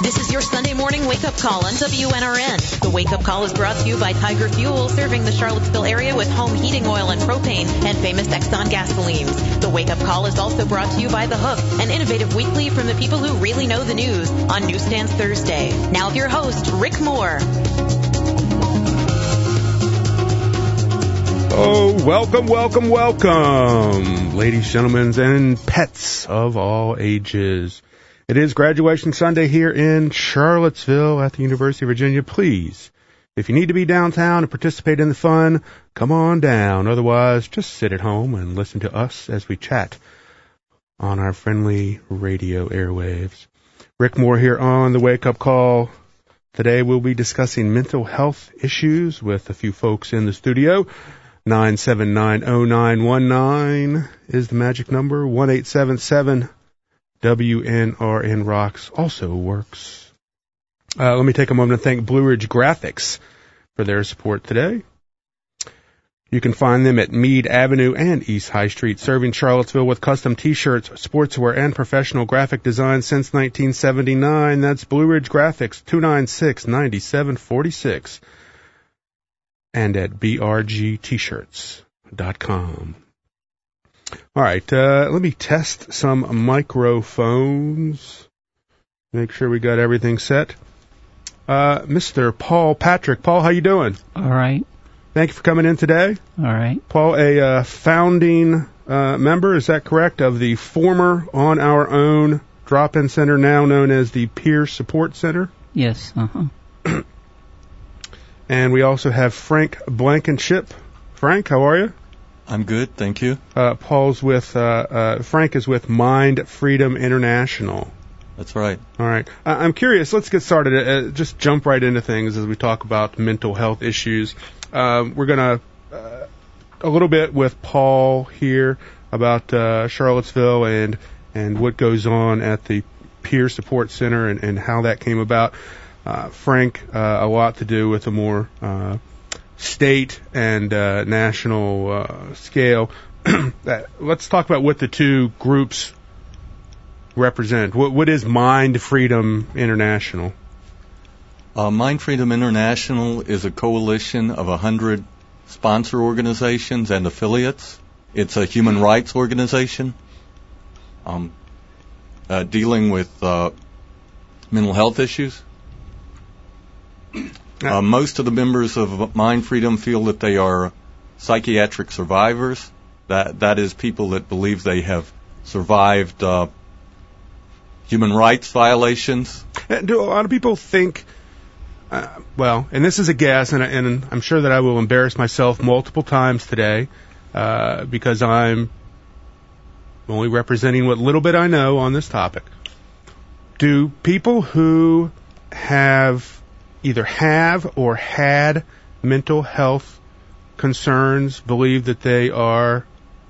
This is your Sunday morning wake-up call on WNRN. The wake-up call is brought to you by Tiger Fuel, serving the Charlottesville area with home heating oil and propane and famous Exxon gasolines. The wake-up call is also brought to you by The Hook, an innovative weekly from the people who really know the news on Newsstands Thursday. Now your host, Rick Moore. Oh, welcome, welcome, welcome, ladies, gentlemen, and pets of all ages. It is graduation Sunday here in Charlottesville at the University of Virginia. Please, if you need to be downtown and participate in the fun, come on down. Otherwise, just sit at home and listen to us as we chat on our friendly radio airwaves. Rick Moore here on the Wake Up Call. Today we'll be discussing mental health issues with a few folks in the studio. 9790919 is the magic number. 1-877-WNRN Rocks also works. Let me take a moment to thank Blue Ridge Graphics for their support today. You can find them at Meade Avenue and East High Street, serving Charlottesville with custom T-shirts, sportswear, and professional graphic design since 1979. That's Blue Ridge Graphics, 296-9746. And at brgtshirts.com. All right, let me test some microphones. Make sure we got everything set. Mr. Paul Patrick. Paul, how you doing? All right. Thank you for coming in today. All right. Paul, a founding member, is that correct, of the former On Our Own drop-in center, now known as the Peer Support Center? Yes, And we also have Frank Blankenship. Frank, how are you? I'm good, thank you. Paul's with, Frank is with Mind Freedom International. That's right. All right. I'm curious, let's get started. Just jump right into things as we talk about mental health issues. We're going to, a little bit with Paul here about Charlottesville and what goes on at the Peer Support Center and how that came about. Frank, a lot to do with the more state and national scale. Let's talk about what the two groups represent. What is Mind Freedom International? Mind Freedom International is a coalition of 100 sponsor organizations and affiliates. It's a human rights organization dealing with mental health issues. Most of the members of Mind Freedom feel that they are psychiatric survivors. That is people that believe they have survived human rights violations. Do a lot of people think, and this is a guess, and I'm sure that I will embarrass myself multiple times today because I'm only representing what little bit I know on this topic. Do people who either have or had mental health concerns believe that they are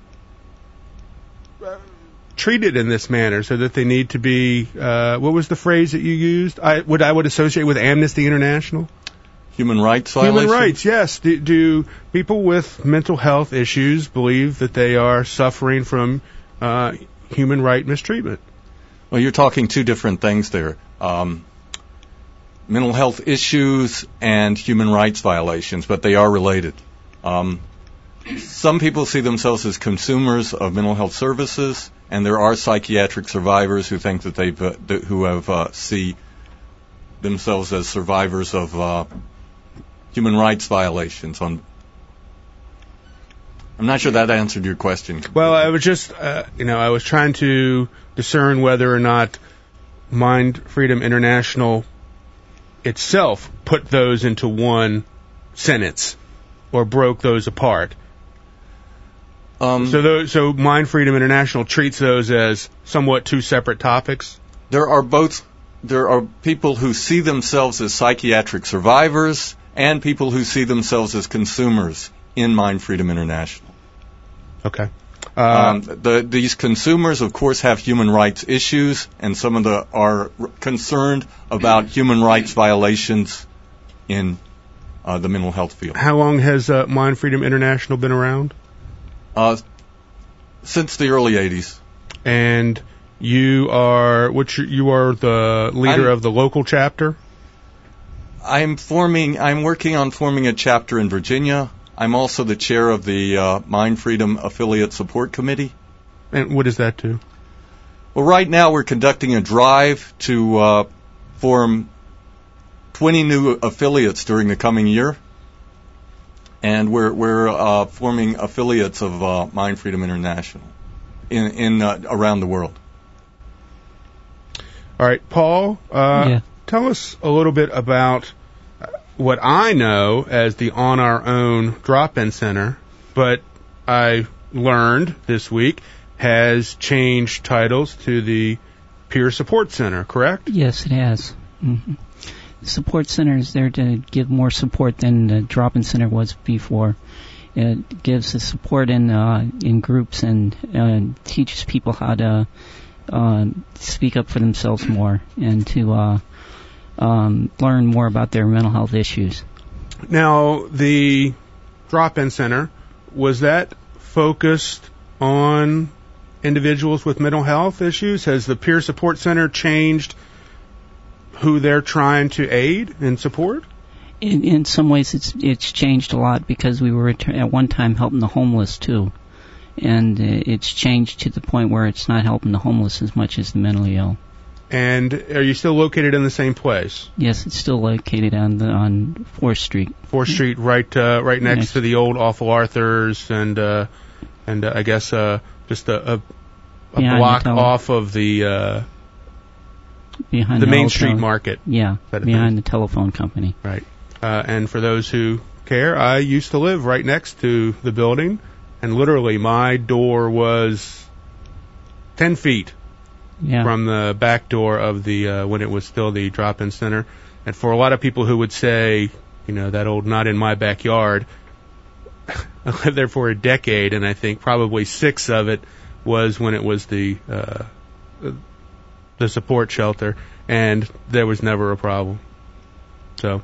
treated in this manner, so that they need to be, what was the phrase that you used? I would associate with Amnesty International? Human rights violations? Human rights, yes. Do people with mental health issues believe that they are suffering from human right mistreatment? Well, you're talking two different things there. Mental health issues and human rights violations, but they are related. Some people see themselves as consumers of mental health services, and there are psychiatric survivors who think that see themselves as survivors of human rights violations. I'm not sure that answered your question. Well, I was just, I was trying to discern whether or not Mind Freedom International itself put those into one sentence or broke those apart. So Mind Freedom International treats those as somewhat two separate topics? There are people who see themselves as psychiatric survivors and people who see themselves as consumers in Mind Freedom International. Okay. These consumers, of course, have human rights issues, and some of them are concerned about human rights violations in the mental health field. How long has Mind Freedom International been around? Since the early 80s. And You are the leader of the local chapter? I'm working on forming a chapter in Virginia. I'm also the chair of the Mind Freedom Affiliate Support Committee. And what does that do? Well, right now we're conducting a drive to form 20 new affiliates during the coming year. And we're forming affiliates of Mind Freedom International in around the world. All right, Paul, tell us a little bit about what I know as the On Our Own Drop-In Center, but I learned this week has changed titles to the Peer Support Center, correct? Yes, it has. Mm-hmm. The Support Center is there to give more support than the Drop-In Center was before. It gives the support in groups and teaches people how to speak up for themselves more and to learn more about their mental health issues. Now, the Drop-In Center, was that focused on individuals with mental health issues? Has the Peer Support Center changed who they're trying to aid and support? In some ways, it's changed a lot because we were at one time helping the homeless too, and it's changed to the point where it's not helping the homeless as much as the mentally ill. And are you still located in the same place? Yes, it's still located on 4th Street. 4th Street, right next to the old Awful Arthur's, and I guess just a block off of the Main Street Market. Yeah, behind the telephone company. Right. And for those who care, I used to live right next to the building, and literally my door was 10 feet from the back door of the when it was still the Drop-In Center. And for a lot of people who would say, that old not in my backyard, I lived there for a decade, and I think probably 6 of it was when it was the support shelter, and there was never a problem. So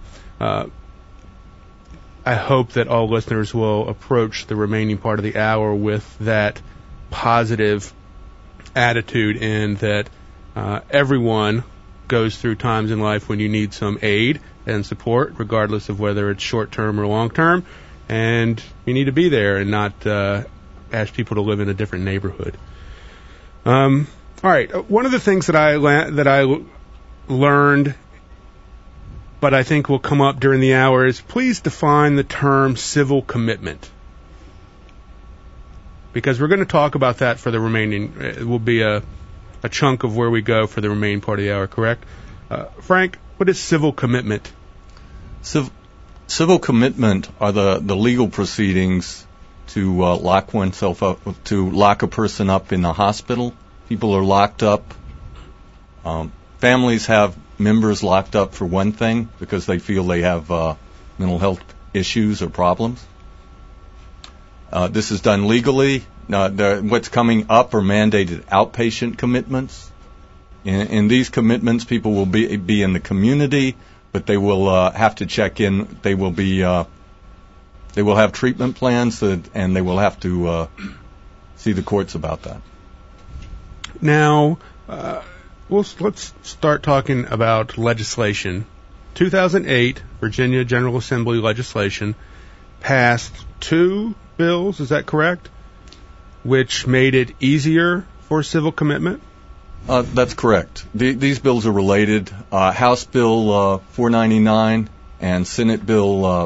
I hope that all listeners will approach the remaining part of the hour with that positive attitude, in that everyone goes through times in life when you need some aid and support, regardless of whether it's short-term or long-term, and you need to be there and not ask people to live in a different neighborhood. All right, one of the things that I learned, but I think will come up during the hour, is please define the term civil commitment. Because we're going to talk about that for the remaining, it will be a chunk of where we go for the remaining part of the hour, correct? Frank, what is civil commitment? Civil commitment are the legal proceedings to lock oneself up, to lock a person up in the hospital. People are locked up. Families have members locked up for one thing because they feel they have mental health issues or problems. This is done legally. What's coming up are mandated outpatient commitments. In these commitments, people will be in the community, but they will have to check in. They will have treatment plans, and they will have to see the courts about that. Now, let's start talking about legislation. 2008, Virginia General Assembly legislation passed 2 bills, is that correct? Which made it easier for civil commitment? That's correct. These bills are related. House Bill 499 and Senate Bill,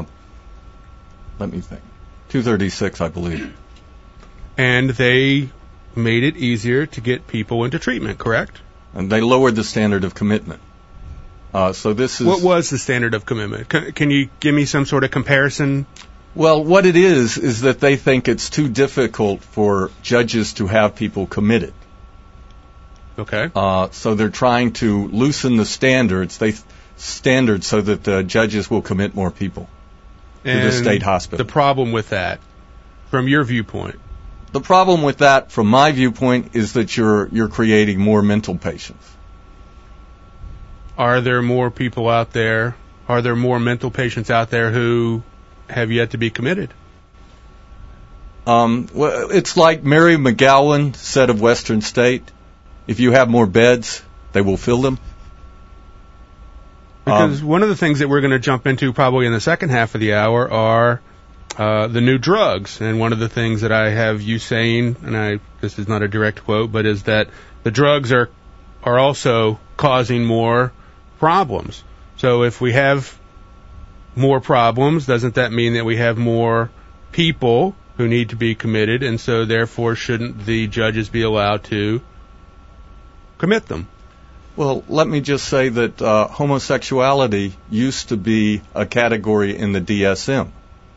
236, I believe. And they made it easier to get people into treatment, correct? And they lowered the standard of commitment. So this is... What was the standard of commitment? Can you give me some sort of comparison? Well, what it is that they think it's too difficult for judges to have people committed. Okay. So they're trying to loosen the standards, so that the judges will commit more people to the state hospital. The problem with that, from your viewpoint? The problem with that, from my viewpoint, is that you're creating more mental patients. Are there more people out there? Are there more mental patients out there who have yet to be committed? Well, it's like Mary McGowan said of Western State. If you have more beds, they will fill them. Because one of the things that we're going to jump into probably in the second half of the hour are the new drugs. And one of the things that I have you saying, and this is not a direct quote, but is that the drugs are also causing more problems. So if we have more problems, doesn't that mean that we have more people who need to be committed, and so therefore shouldn't the judges be allowed to commit them? Well, let me just say that homosexuality used to be a category in the DSM,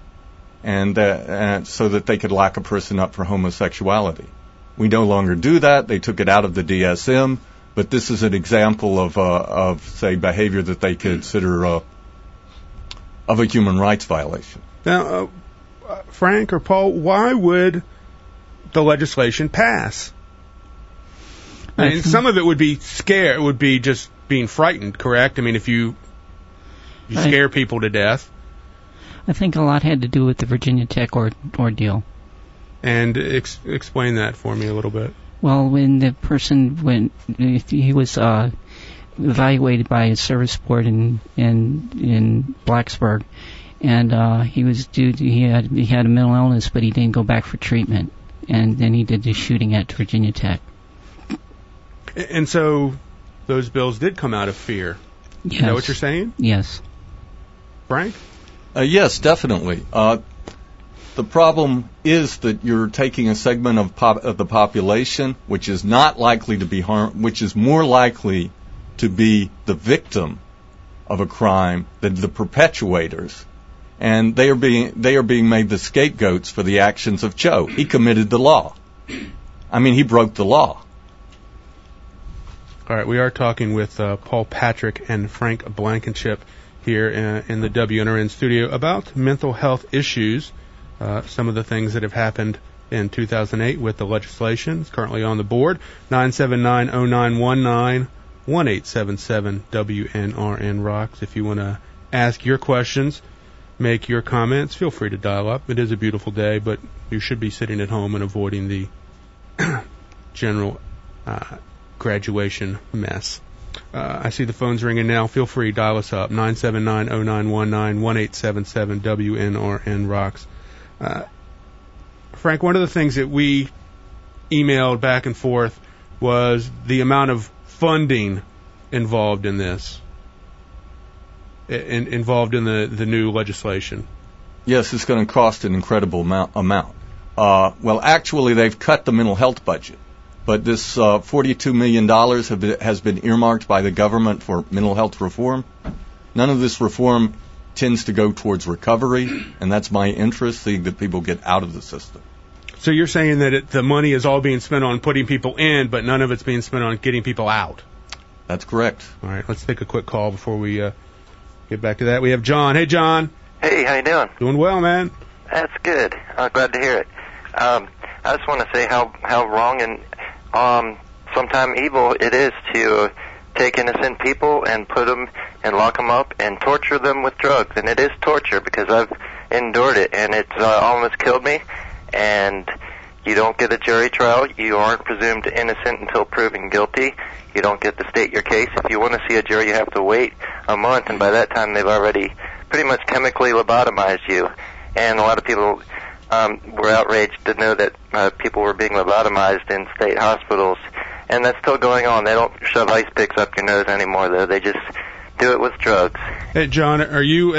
and so that they could lock a person up for homosexuality. We no longer do that. They took it out of the DSM, but this is an example of say, behavior that they consider of a human rights violation. Now, Frank or Paul, why would the legislation pass? I mean, some of it would be scare. It would be just being frightened, correct? I mean, if you scare people to death. I think a lot had to do with the Virginia Tech ordeal. And explain that for me a little bit. Well, when the person he was evaluated by a service board in Blacksburg, and he had a mental illness, but he didn't go back for treatment, and then he did the shooting at Virginia Tech. And so those bills did come out of fear. Yes. Is that what you're saying? Yes. Frank? Yes, definitely. The problem is that you're taking a segment of the population which is not likely to be harmed, which is more likely to be the victim of a crime than the perpetuators, and they are being made the scapegoats for the actions of Joe. He committed the law. I mean, he broke the law. All right, we are talking with Paul Patrick and Frank Blankenship here in the WNRN studio about mental health issues, some of the things that have happened in 2008 with the legislation. It's currently on the board, 979-0919, 1-877-WNRN Rocks. If you want to ask your questions, make your comments, feel free to dial up. It is a beautiful day, but you should be sitting at home and avoiding the general graduation mess. I see the phones ringing now. Feel free, dial us up, 979-0919, 1-877-WNRN Rocks. Frank, one of the things that we emailed back and forth was the amount of funding involved in this, involved in the new legislation. Yes, it's going to cost an incredible amount. Well, actually, they've cut the mental health budget. But this $42 million has been earmarked by the government for mental health reform. None of this reform tends to go towards recovery, and that's my interest, seeing that people get out of the system. So you're saying that the money is all being spent on putting people in, but none of it's being spent on getting people out? That's correct. All right, let's take a quick call before we get back to that. We have John. Hey, John. Hey, how you doing? Doing well, man. That's good. I'm glad to hear it. I just want to say how wrong and sometimes evil it is to take innocent people and put them and lock them up and torture them with drugs. And it is torture because I've endured it, and it's almost killed me. And you don't get a jury trial. You aren't presumed innocent until proven guilty. You don't get to state your case. If you want to see a jury, you have to wait a month, and by that time they've already pretty much chemically lobotomized you. And a lot of people were outraged to know that people were being lobotomized in state hospitals, and that's still going on. They don't shove ice picks up your nose anymore, though. They just do it with drugs. Hey, John, are you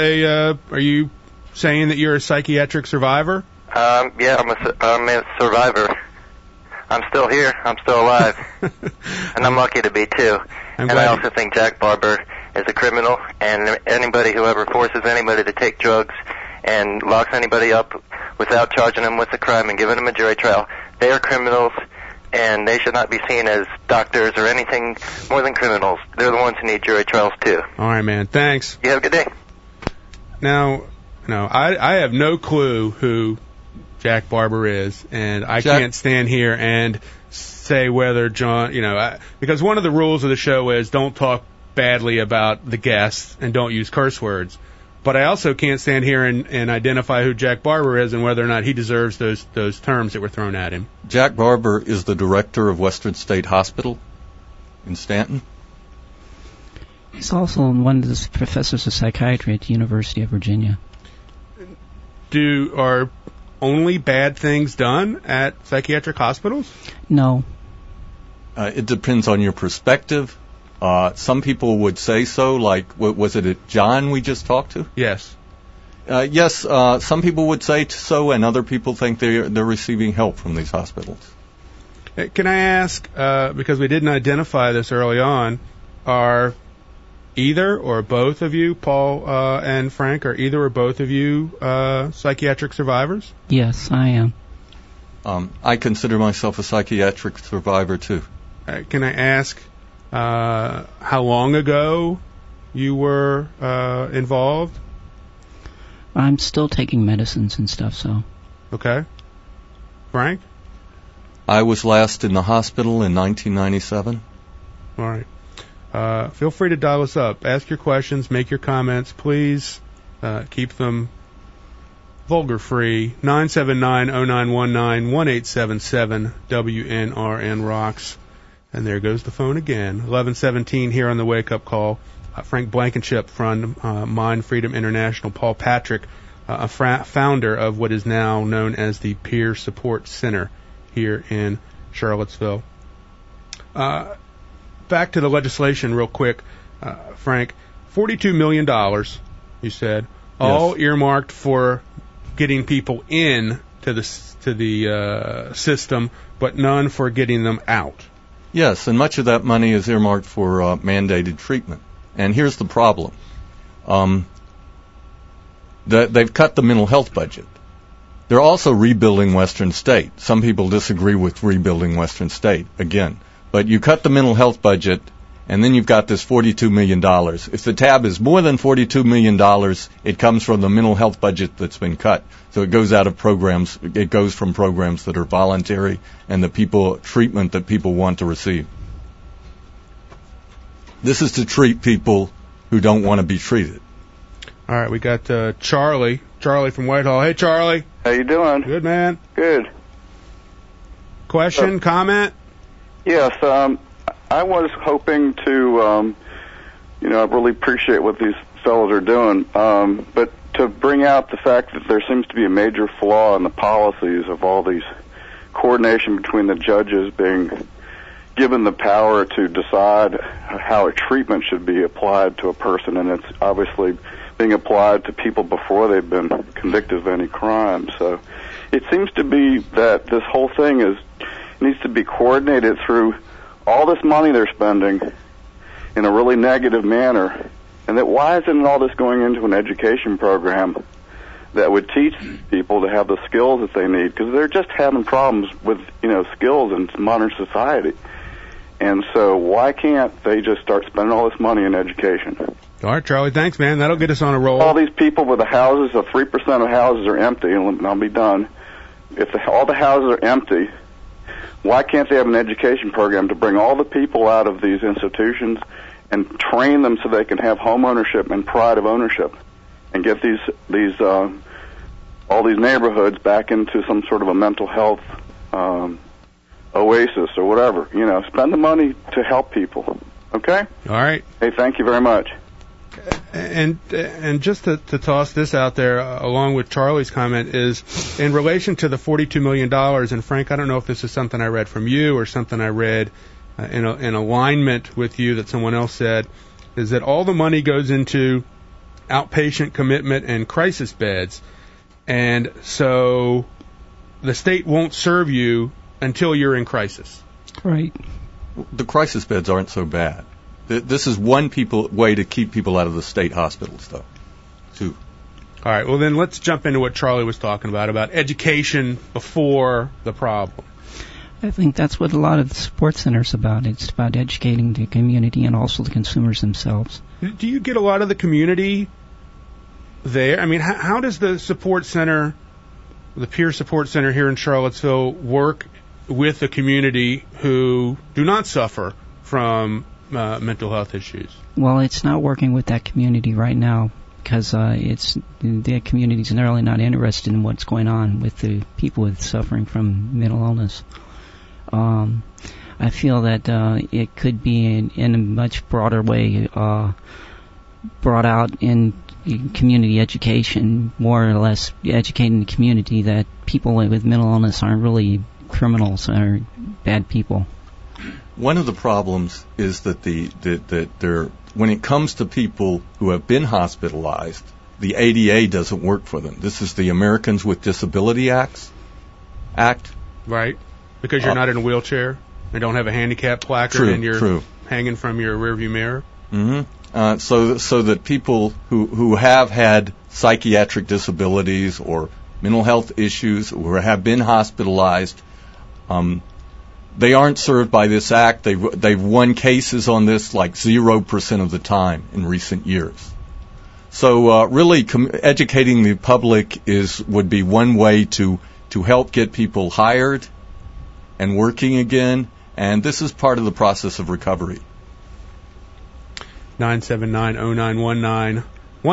saying that you're a psychiatric survivor? Yeah, I'm a survivor. I'm still here. I'm still alive. And I'm lucky to be, too. I also think Jack Barber is a criminal, and anybody who ever forces anybody to take drugs and locks anybody up without charging them with a crime and giving them a jury trial, they are criminals, and they should not be seen as doctors or anything more than criminals. They're the ones who need jury trials, too. All right, man. Thanks. You have a good day. Now, I have no clue who Jack Barber is, and I can't stand here and say whether John, because one of the rules of the show is don't talk badly about the guests and don't use curse words. But I also can't stand here and identify who Jack Barber is and whether or not he deserves those terms that were thrown at him. Jack Barber is the director of Western State Hospital. in Stanton. He's also one of the professors of psychiatry at the University of Virginia. Are only bad things done at psychiatric hospitals? No. It depends on your perspective. Some people would say so, like, was it John we just talked to? Yes. Yes, some people would say so, and other people think they're receiving help from these hospitals. Can I ask, because we didn't identify this early on, are either or both of you, Paul and Frank, are either or both of you psychiatric survivors? Yes, I am. I consider myself a psychiatric survivor, too. Can I ask how long ago you were involved? I'm still taking medicines and stuff, so. Okay. Frank? I was last in the hospital in 1997. All right. Feel free to dial us up. Ask your questions, make your comments. Please keep them vulgar-free. 979-0919-1877 WNRN rocks. And there goes the phone again. 1117 here on the wake-up call. Frank Blankenship from Mind Freedom International. Paul Patrick, a founder of what is now known as the Peer Support Center here in Charlottesville. Back to the legislation real quick, Frank. $42 million, you said, all earmarked for getting people in to the system, but none for getting them out. Yes, and much of that money is earmarked for mandated treatment. And here's the problem. They've cut the mental health budget. They're also rebuilding Western State. Some people disagree with rebuilding Western State, again. But you cut the mental health budget, and then you've got this $42 million. If the tab is more than $42 million, it comes from the mental health budget that's been cut. So it goes out of programs. It goes from programs that are voluntary and the treatment that people want to receive. This is to treat people who don't want to be treated. All right, we got Charlie from Whitehall. Hey, Charlie. How you doing? Good, man. Good. Question, comment? Yes, I was hoping to, I really appreciate what these fellows are doing, but to bring out the fact that there seems to be a major flaw in the policies of all these coordination between the judges being given the power to decide how a treatment should be applied to a person, and it's obviously being applied to people before they've been convicted of any crime. So it seems to be that this whole thing needs to be coordinated through all this money they're spending in a really negative manner, and that why isn't all this going into an education program that would teach people to have the skills that they need, because they're just having problems with skills in modern society. And so why can't they just start spending all this money in education? All right, Charlie, thanks, man. That'll get us on a roll. All these people with the houses, 3% of houses are empty, and I'll be done. If all the houses are empty, why can't they have an education program to bring all the people out of these institutions and train them so they can have home ownership and pride of ownership, and get all these neighborhoods back into some sort of a mental health oasis or whatever? Spend the money to help people. Okay? All right. Hey, thank you very much. And just to toss this out there, along with Charlie's comment, is in relation to the $42 million, and Frank, I don't know if this is something I read from you or something I read in alignment with you that someone else said, is that all the money goes into outpatient commitment and crisis beds, and so the state won't serve you until you're in crisis. Right. The crisis beds aren't so bad. This is one way to keep people out of the state hospitals, though, too. All right, well, then let's jump into what Charlie was talking about education before the problem. I think that's what a lot of the support center's about. It's about educating the community and also the consumers themselves. Do you get a lot of the community there? I mean, how does the support center, the peer support center here in Charlottesville, work with the community who do not suffer from mental health issues? Well, it's not working with that community right now because the community's really not interested in what's going on with the people suffering from mental illness. I I feel that it could be in a much broader way brought out in community education, more or less educating the community that people with mental illness aren't really criminals or bad people. One of the problems is that when it comes to people who have been hospitalized, the ADA doesn't work for them. This is the Americans with Disability Act. Right. Because you're not in a wheelchair. They don't have a handicap placard and you're hanging from your rearview mirror. Mm-hmm. So that people who have had psychiatric disabilities or mental health issues or have been hospitalized, they aren't served by this act. They've won cases on this like 0% of the time in recent years. So really educating the public would be one way to help get people hired and working again, and this is part of the process of recovery. 979-0919,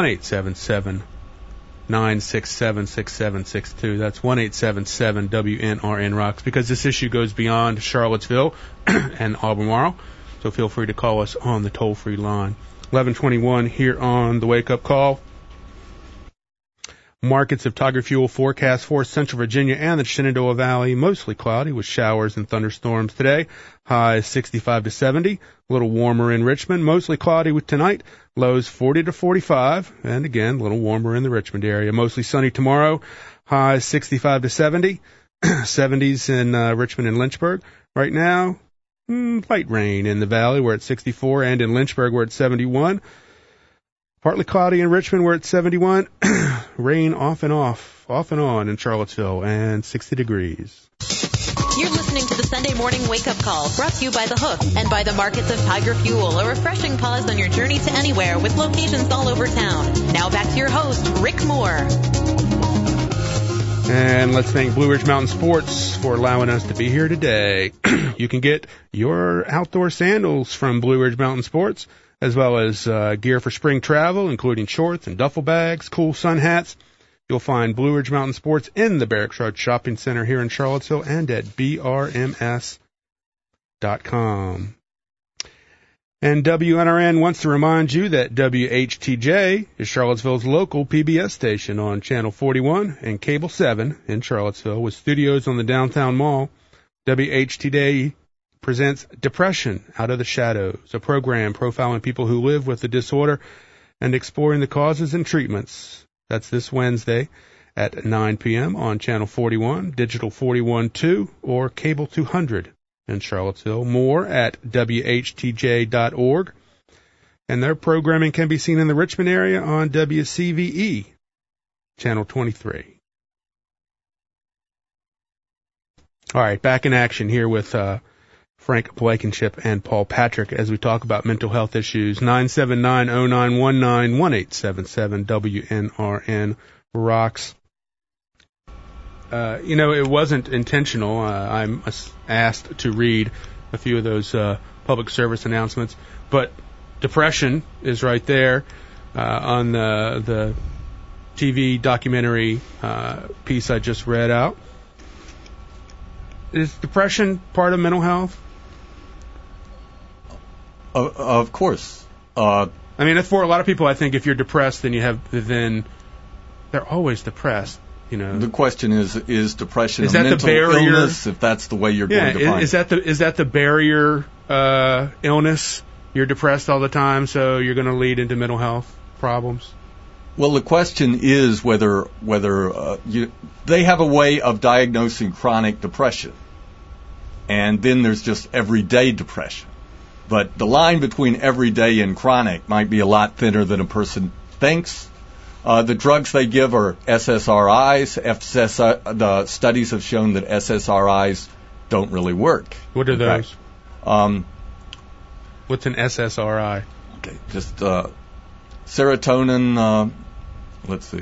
1-877-967-6762. That's 1-877-WNRN-ROCKS, because this issue goes beyond Charlottesville and Albemarle, so feel free to call us on the toll-free line. 1121 here on the Wake Up Call. Markets of Tiger Fuel forecast for Central Virginia and the Shenandoah Valley. Mostly cloudy with showers and thunderstorms today. Highs 65 to 70. A little warmer in Richmond. Mostly cloudy with tonight. Lows 40 to 45. And again, a little warmer in the Richmond area. Mostly sunny tomorrow. Highs 65 to 70. 70s in Richmond and Lynchburg. Right now, light rain in the valley. We're at 64. And in Lynchburg, we're at 71. Partly cloudy in Richmond, we're at 71. Rain off and on in Charlottesville, and 60 degrees. You're listening to the Sunday Morning Wake Up Call, brought to you by The Hook and by the Markets of Tiger Fuel, a refreshing pause on your journey to anywhere with locations all over town. Now back to your host, Rick Moore. And let's thank Blue Ridge Mountain Sports for allowing us to be here today. You can get your outdoor sandals from Blue Ridge Mountain Sports, as well as gear for spring travel, including shorts and duffel bags, cool sun hats. You'll find Blue Ridge Mountain Sports in the Barracks Road Shopping Center here in Charlottesville and at brms.com. And WNRN wants to remind you that WHTJ is Charlottesville's local PBS station on Channel 41 and Cable 7 in Charlottesville, with studios on the downtown mall. WHTJ presents Depression Out of the Shadows, a program profiling people who live with the disorder and exploring the causes and treatments. That's this Wednesday at 9 p.m. on Channel 41, Digital 41.2, or Cable 200 in Charlottesville. More at WHTJ.org. And their programming can be seen in the Richmond area on WCVE, Channel 23. All right, back in action here with Frank Blankenship and Paul Patrick as we talk about mental health issues. 979-0919, 1-877-WNRN-ROCKS. It wasn't intentional. I'm asked to read a few of those public service announcements, but depression is right there on the TV documentary piece I just read out. Is depression part of mental health? Of course. I mean, for a lot of people, I think if you're depressed, then they're always depressed. The question is depression a mental illness? If that's the way you're going to define it. Is that the barrier illness? You're depressed all the time, so you're going to lead into mental health problems. Well, the question is whether they have a way of diagnosing chronic depression, and then there's just everyday depression. But the line between everyday and chronic might be a lot thinner than a person thinks. The drugs they give are SSRIs. The studies have shown that SSRIs don't really work. What are those? What's an SSRI? Okay, just serotonin. Let's see.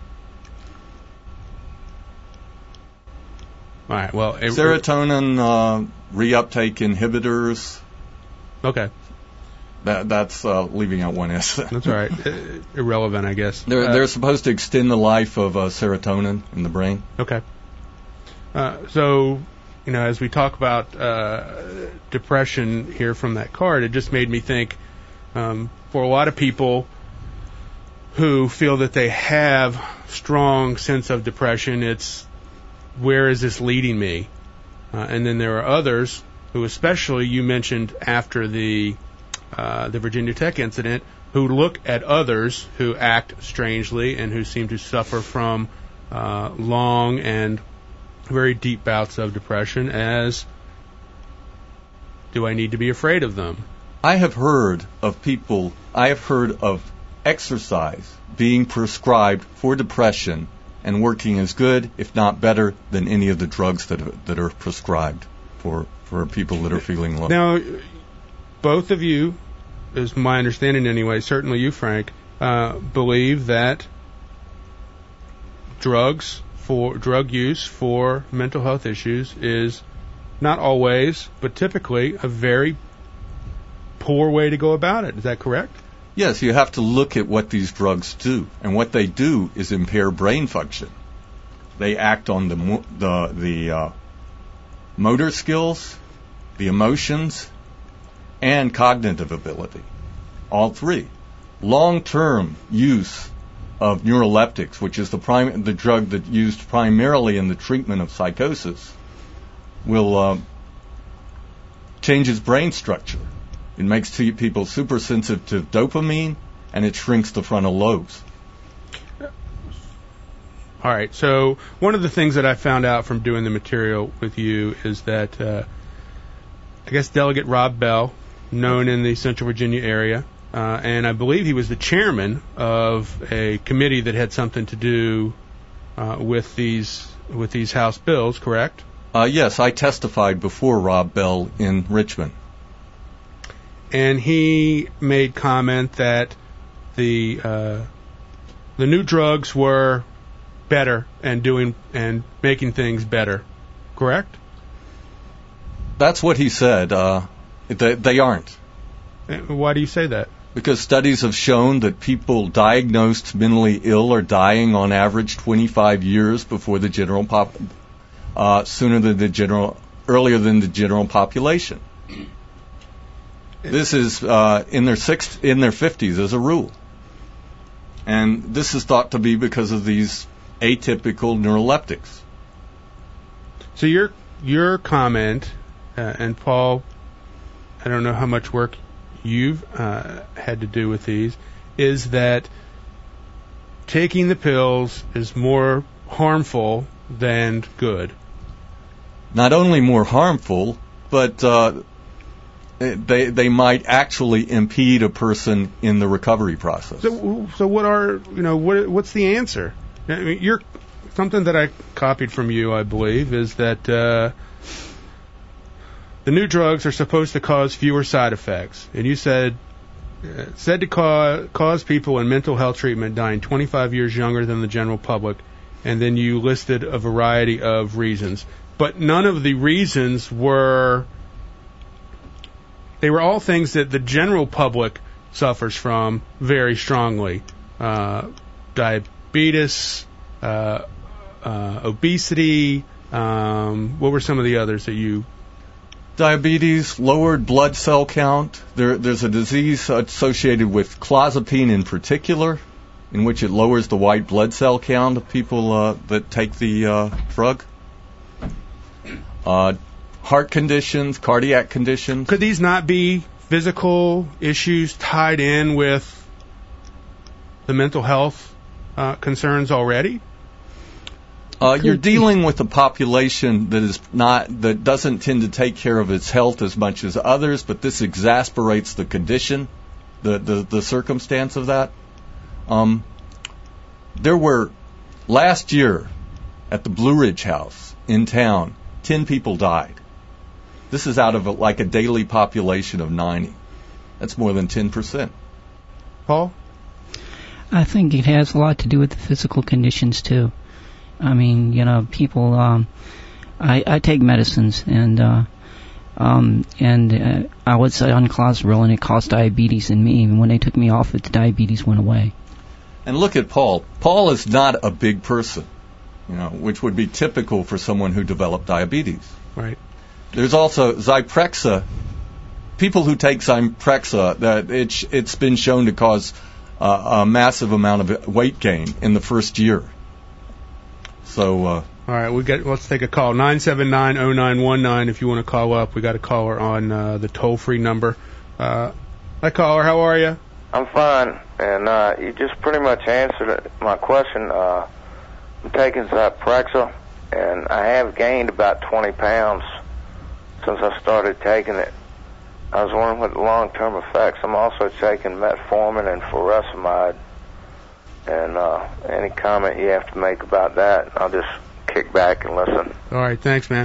All right. Well, serotonin reuptake inhibitors. Okay. That's leaving out one S. That's all right. Irrelevant, I guess. They're supposed to extend the life of serotonin in the brain. Okay. So as we talk about depression here from that card, it just made me think for a lot of people who feel that they have strong sense of depression, it's where is this leading me? And then there are others who, especially you mentioned after the Virginia Tech incident, who look at others who act strangely and who seem to suffer from long and very deep bouts of depression as, do I need to be afraid of them? I have heard of exercise being prescribed for depression and working as good, if not better, than any of the drugs that are prescribed for people that are feeling low. Now, both of you, is my understanding anyway, certainly you, Frank, believe that drug use for mental health issues is not always, but typically a very poor way to go about it. Is that correct? Yes, you have to look at what these drugs do, and what they do is impair brain function. They act on the motor skills, the emotions, and cognitive ability. All three. Long-term use of neuroleptics, which is the drug that's used primarily in the treatment of psychosis, will changes brain structure. It makes people super sensitive to dopamine, and it shrinks the frontal lobes. All right. So one of the things that I found out from doing the material with you is that I guess Delegate Rob Bell, known in the Central Virginia area, and I believe he was the chairman of a committee that had something to do with these House bills, correct? Yes, I testified before Rob Bell in Richmond. And he made comment that the new drugs were better and making things better, correct? That's what he said. They aren't. Why do you say that? Because studies have shown that people diagnosed mentally ill are dying on average 25 years before the general earlier than the general population. This is in their 50s as a rule, and this is thought to be because of these atypical neuroleptics. So your comment, and Paul, I don't know how much work you've had to do with these, is that taking the pills is more harmful than good. Not only more harmful, but they might actually impede a person in the recovery process. So what's the answer? I mean, something that I copied from you, I believe, is that the new drugs are supposed to cause fewer side effects, and you said to cause people in mental health treatment dying 25 years younger than the general public, and then you listed a variety of reasons, but none of the reasons were. They were all things that the general public suffers from very strongly. Diabetes, obesity, what were some of the others that you... Diabetes, lowered blood cell count. There's a disease associated with clozapine in particular, in which it lowers the white blood cell count of people that take the drug. Heart conditions, cardiac conditions. Could these not be physical issues tied in with the mental health concerns already? You're dealing with a population that doesn't tend to take care of its health as much as others, but this exasperates the condition, the circumstance of that. There were, last year, at the Blue Ridge House in town, 10 people died. This is out of a daily population of 90. That's more than 10%. Paul? I think it has a lot to do with the physical conditions, too. I mean, people, I take medicines, and I was on clozaril, and it caused diabetes in me. And when they took me off it, the diabetes went away. And look at Paul. Paul is not a big person, which would be typical for someone who developed diabetes. Right. There's also Zyprexa. People who take Zyprexa, that it's been shown to cause a massive amount of weight gain in the first year. So. All right, let's take a call. 979-0919 if you want to call up. We got a caller on the toll-free number. Hi, caller. How are you? I'm fine, and you just pretty much answered my question. I'm taking Zyprexa, and I have gained about 20 pounds since I started taking it. I was wondering what the long-term effects. I'm also taking metformin and furosemide, and any comment you have to make about that, I'll just kick back and listen. All right, thanks, man.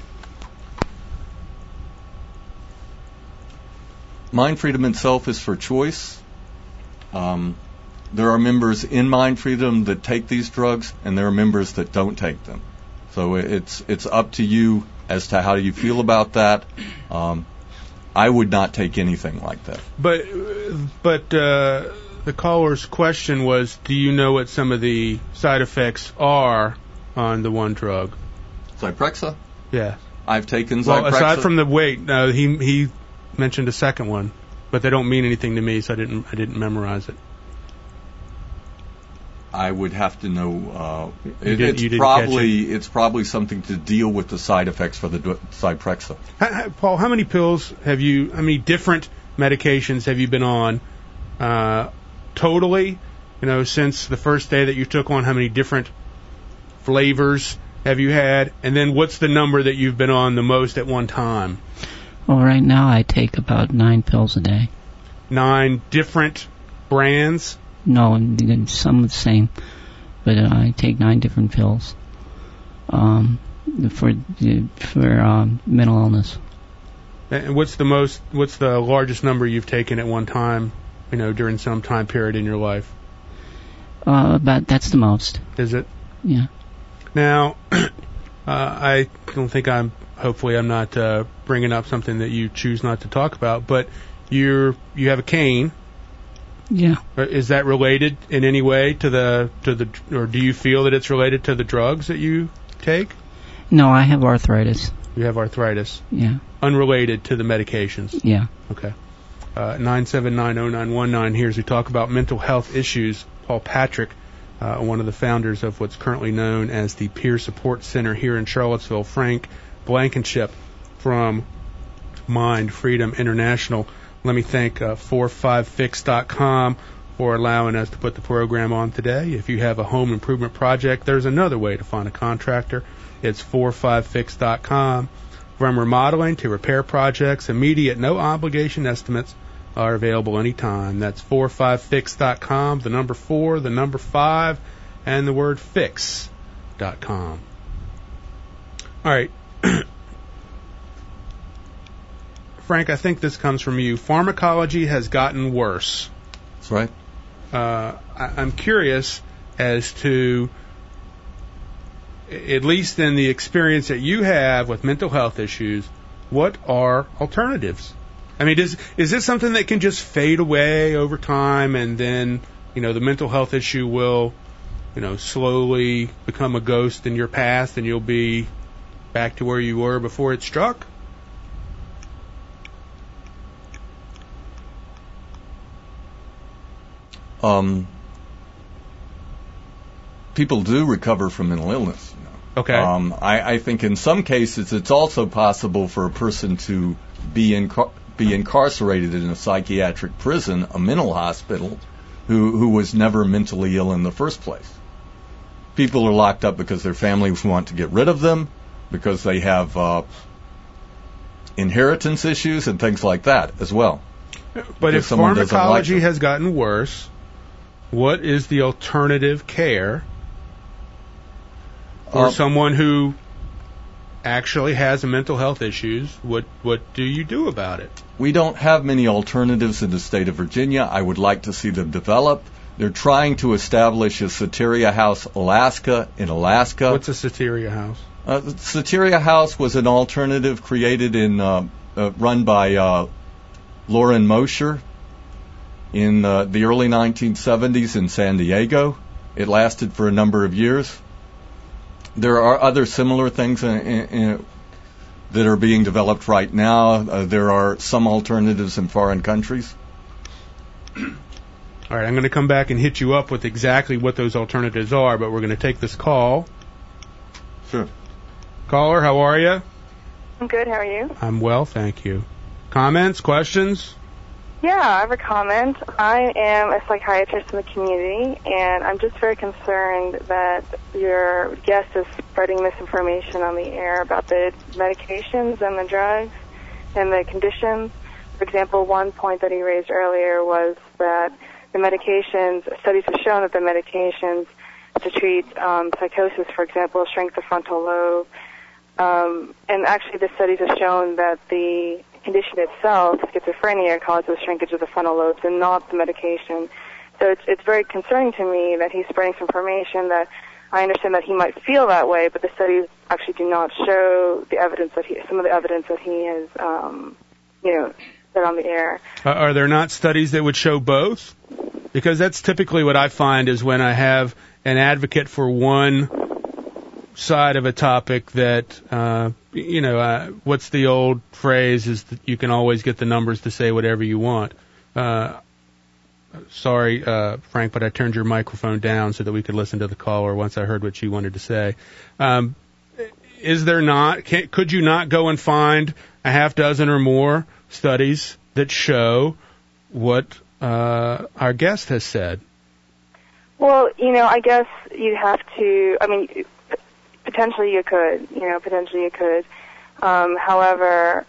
Mind Freedom itself is for choice. There are members in Mind Freedom that take these drugs, and there are members that don't take them. So it's up to you as to how you feel about that. I would not take anything like that. But the caller's question was, do you know what some of the side effects are on the one drug? Zyprexa? Yeah. I've taken Zyprexa. Well, aside from the weight, he mentioned a second one, but they don't mean anything to me, so I didn't memorize it. I would have to know. It's probably something to deal with the side effects for the Zyprexa. Paul, how many different medications have you been on totally? Since the first day that you took one, how many different flavors have you had? And then what's the number that you've been on the most at one time? Well, right now I take about 9 pills a day. 9 different brands? No, some the same, but I take 9 different pills for mental illness. And what's the largest number you've taken at one time, during some time period in your life? That's the most. Is it? Yeah. Now, I don't think hopefully I'm not bringing up something that you choose not to talk about, but you have a cane. Yeah. Is that related in any way to or do you feel that it's related to the drugs that you take? No, I have arthritis. You have arthritis? Yeah. Unrelated to the medications? Yeah. Okay. 979-0919 here as we talk about mental health issues. Paul Patrick, one of the founders of what's currently known as the Peer Support Center here in Charlottesville. Frank Blankenship from Mind Freedom International. Let me thank 45fix.com for allowing us to put the program on today. If you have a home improvement project, there's another way to find a contractor. It's 45fix.com. From remodeling to repair projects, immediate, no-obligation estimates are available anytime. That's 45fix.com, the number 4, the number 5, and the word fix.com. All right. Frank, I think this comes from you. Pharmacology has gotten worse. That's right. I'm curious as to, at least in the experience that you have with mental health issues, what are alternatives? I mean, is this something that can just fade away over time and then, the mental health issue will, slowly become a ghost in your past and you'll be back to where you were before it struck? People do recover from mental illness. Okay. I think in some cases it's also possible for a person to be incarcerated in a psychiatric prison, a mental hospital, who was never mentally ill in the first place. People are locked up because their families want to get rid of them, because they have inheritance issues and things like that as well. But if pharmacology has gotten worse, what is the alternative care for someone who actually has mental health issues? What do you do about it? We don't have many alternatives in the state of Virginia. I would like to see them develop. They're trying to establish a Soteria House Alaska in Alaska. What's a Soteria House? Soteria House was an alternative created run by Lauren Mosher in the early 1970s in San Diego. It lasted for a number of years. There are other similar things that are being developed right now. There are some alternatives in foreign countries. All right, I'm going to come back and hit you up with exactly what those alternatives are, but we're going to take this call. Sure. Caller, how are you? I'm good. How are you? I'm well, thank you. Comments, questions? Yeah, I have a comment. I am a psychiatrist in the community, and I'm just very concerned that your guest is spreading misinformation on the air about the medications and the drugs and the conditions. For example, one point that he raised earlier was that the medications, studies have shown that the medications to treat psychosis, for example, shrink the frontal lobe. And actually the studies have shown that the condition itself, schizophrenia, causes shrinkage of the frontal lobes and not the medication. So it's very concerning to me that he's spreading some information that I understand that he might feel that way, but the studies actually do not show the evidence that some of the evidence that he has, said on the air. Are there not studies that would show both? Because that's typically what I find is when I have an advocate for one side of a topic that, what's the old phrase is that you can always get the numbers to say whatever you want. Sorry, Frank, but I turned your microphone down so that we could listen to the caller once I heard what she wanted to say. Is there not, could you not go and find a half dozen or more studies that show what our guest has said? Well, I guess you'd have to, potentially you could. However,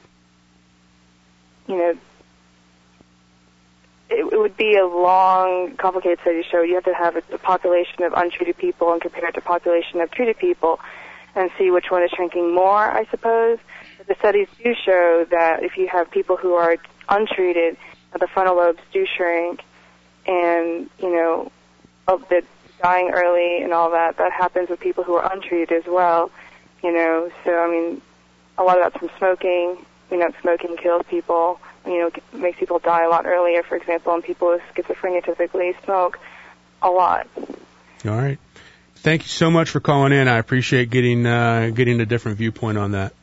it would be a long, complicated study to show. You have to have a population of untreated people and compare it to a population of treated people and see which one is shrinking more, I suppose. But the studies do show that if you have people who are untreated, the frontal lobes do shrink, and, the dying early and all that happens with people who are untreated as well, So, a lot of that's from smoking. Smoking kills people, makes people die a lot earlier, for example, and people with schizophrenia typically smoke a lot. All right. Thank you so much for calling in. I appreciate getting a different viewpoint on that.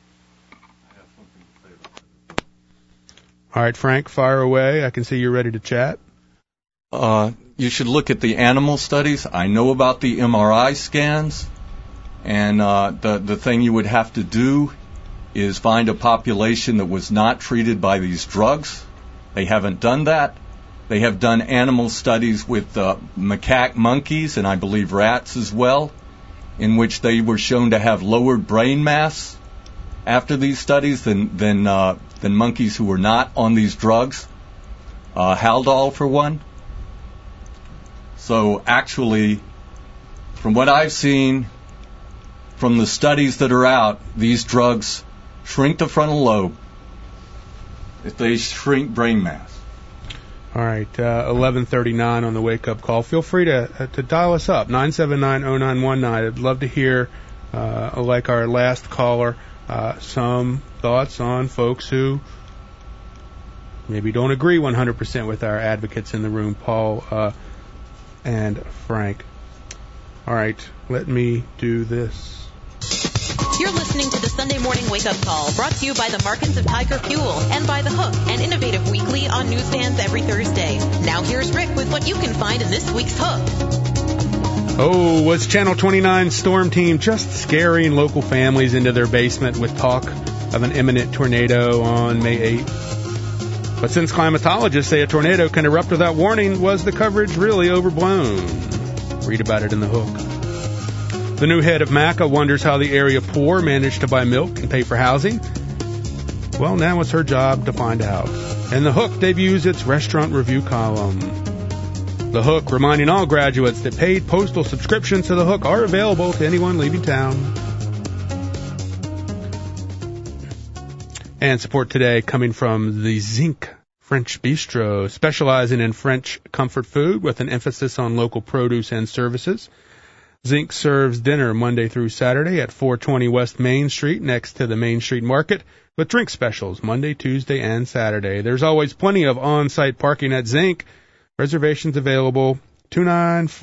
All right, Frank, fire away. I can see you're ready to chat. You should look at the animal studies. I know about the MRI scans, and the thing you would have to do is find a population that was not treated by these drugs. They haven't done that. They have done animal studies with macaque monkeys, and I believe rats as well, in which they were shown to have lowered brain mass after these studies than monkeys who were not on these drugs. Haldol, for one. So actually, from what I've seen, from the studies that are out, these drugs shrink the frontal lobe if they shrink brain mass. All right, 11:39 on the wake-up call. Feel free to dial us up, 979-0919. I'd love to hear, like our last caller, some thoughts on folks who maybe don't agree 100% with our advocates in the room, Paul and Frank. All right, let me do this. You're listening to the Sunday Morning Wake Up Call, brought to you by the Markets of Tiger Fuel and by The Hook, an innovative weekly on newsstands every Thursday. Now here's Rick with what you can find in this week's Hook. Oh, was Channel 29 storm team just scaring local families into their basement with talk of an imminent tornado on May 8th? But since climatologists say a tornado can erupt without warning, was the coverage really overblown? Read about it in The Hook. The new head of MACA wonders how the area poor managed to buy milk and pay for housing. Well, now it's her job to find out. And The Hook debuts its restaurant review column. The Hook reminding all graduates that paid postal subscriptions to The Hook are available to anyone leaving town. And support today coming from the Zinc French Bistro, specializing in French comfort food with an emphasis on local produce and services. Zinc serves dinner Monday through Saturday at 420 West Main Street next to the Main Street Market with drink specials Monday, Tuesday, and Saturday. There's always plenty of on-site parking at Zinc. Reservations available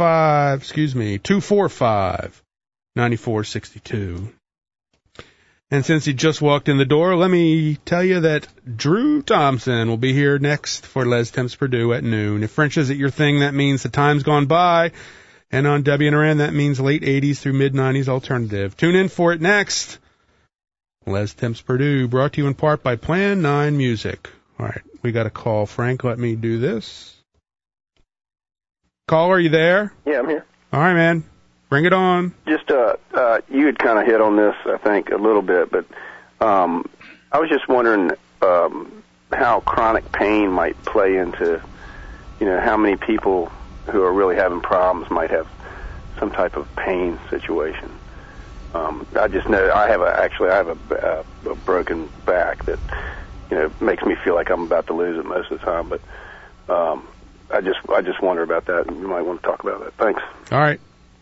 245-9462. And since he just walked in the door, let me tell you that Drew Thompson will be here next for Les Temps Purdue at noon. If French isn't your thing, that means the time's gone by. And on WNRN, that means late 80s through mid-90s alternative. Tune in for it next. Les Temps Purdue, brought to you in part by Plan 9 Music. All right, we got a call. Frank, let me do this. Caller, are you there? Yeah, I'm here. All right, man. Bring it on. Just, you had kind of hit on this, I think, a little bit, but I was just wondering how chronic pain might play into, how many people who are really having problems might have some type of pain situation. I just know I have a broken back that makes me feel like I'm about to lose it most of the time. But I just wonder about that, and you might want to talk about that. Thanks. All right,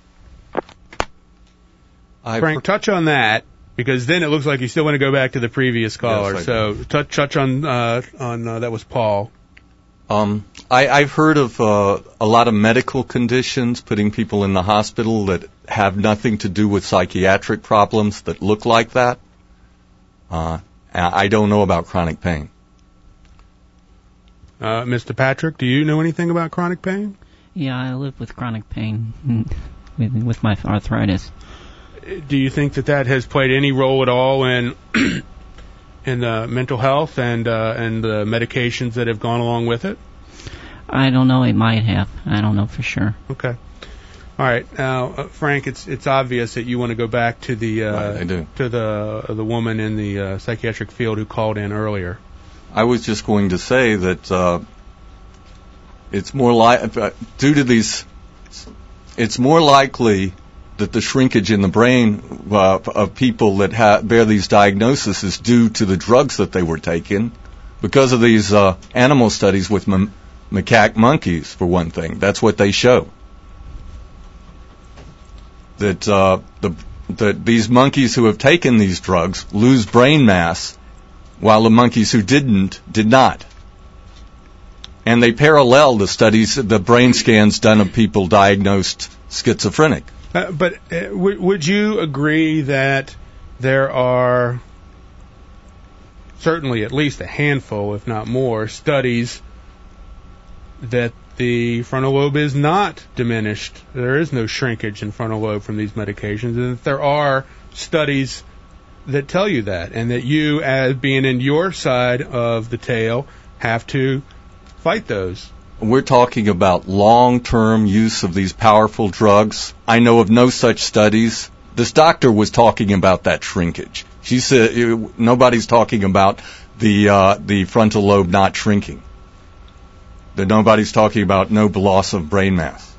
Frank, touch on that, because then it looks like you still want to go back to the previous caller. Yes, so touch on that was Paul. I've heard of a lot of medical conditions putting people in the hospital that have nothing to do with psychiatric problems that look like that. I don't know about chronic pain. Mr. Patrick, do you know anything about chronic pain? Yeah, I live with chronic pain with my arthritis. Do you think that has played any role at all in mental health and the medications that have gone along with it? I don't know. It might have. I don't know for sure. Okay. All right. Now, Frank, it's obvious that you want to go back to the I do. To the woman in the psychiatric field who called in earlier. I was just going to say that it's more due to these. It's more likely that the shrinkage in the brain of people that bear these diagnoses is due to the drugs that they were taking, because of these animal studies with macaque monkeys, for one thing. That's what they show. That these monkeys who have taken these drugs lose brain mass, while the monkeys who did not. And they parallel the studies, the brain scans done of people diagnosed schizophrenic. But would you agree that there are certainly at least a handful, if not more, studies that the frontal lobe is not diminished? There is no shrinkage in frontal lobe from these medications, and that there are studies that tell you that, and that you, as being in your side of the tale, have to fight those. We're talking about long-term use of these powerful drugs. I know of no such studies. This doctor was talking about that shrinkage. She said nobody's talking about the frontal lobe not shrinking. That nobody's talking about no loss of brain mass.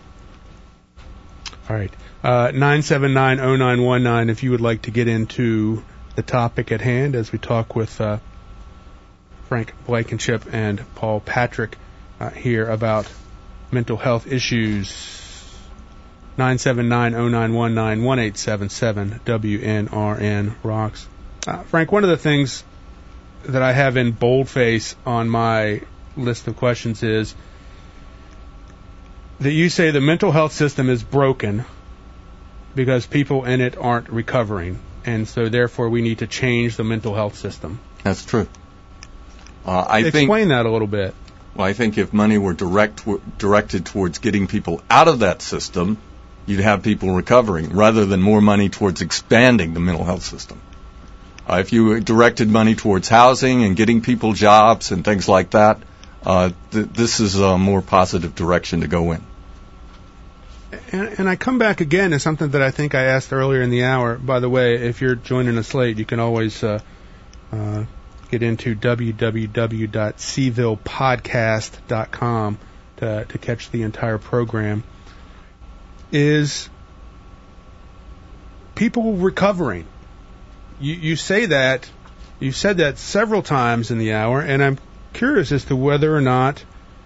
All right. 979-0919 if you would like to get into the topic at hand as we talk with Frank Blankenship and Paul Patrick here about mental health issues. 979-0919, 1-877 WNRN rocks. Frank, one of the things that I have in boldface on my list of questions is that you say the mental health system is broken because people in it aren't recovering, and so therefore we need to change the mental health system. That's true. Explain that a little bit. Well, I think if money were directed towards getting people out of that system, you'd have people recovering, rather than more money towards expanding the mental health system. If you directed money towards housing and getting people jobs and things like that, this is a more positive direction to go in. And I come back again to something that I think I asked earlier in the hour. By the way, if you're joining us late, you can always get into www.cvillepodcast.com to catch the entire program. Is people recovering? You say that, you've said that several times in the hour, and I'm curious as to whether or not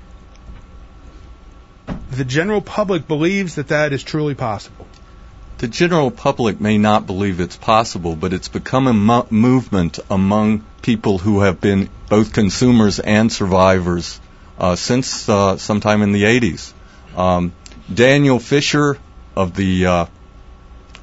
the general public believes that is truly possible. The general public may not believe it's possible, but it's become a movement among people who have been both consumers and survivors since sometime in the 80s. Daniel Fisher of the